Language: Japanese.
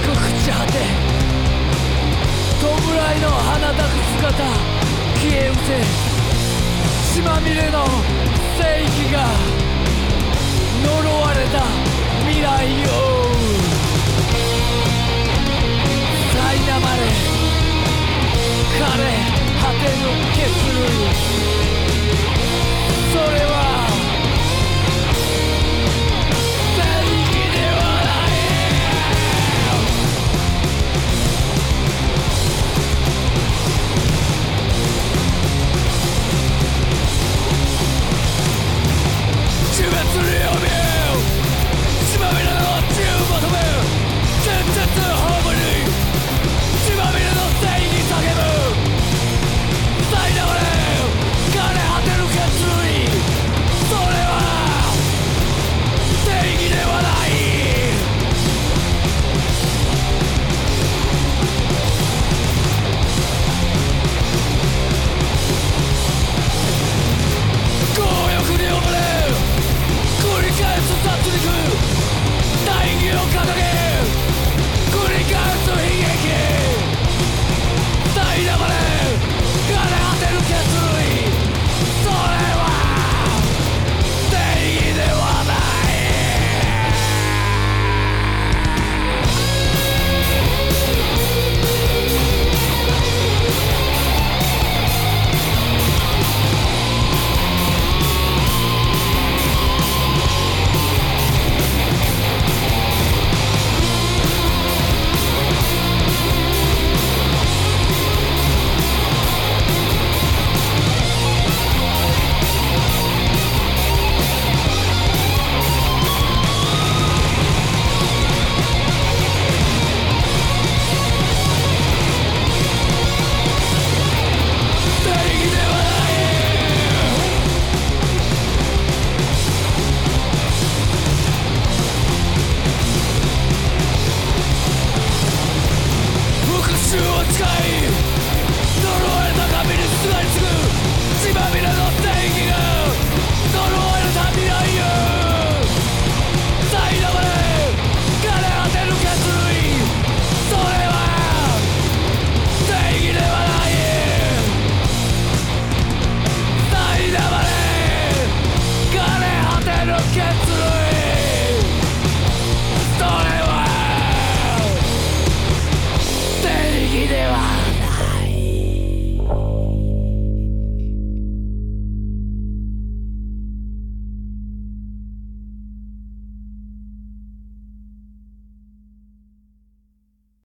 く朽ち果て弔いの花咲く姿消え失せ血まみれの正義が呪われた未来よ苛まれ枯れ果ての血類それは正義ではない死滅に読み血まみれの血を求め現実ホームに血まみれの正義叫ぶ苛まれ枯れ果てる血類それは正義ではない強欲に溺れ繰り返す殺戮大義を掲げ繰り返す悲劇苛まれ枯れ果てる血類それは正義ではない復讐を誓い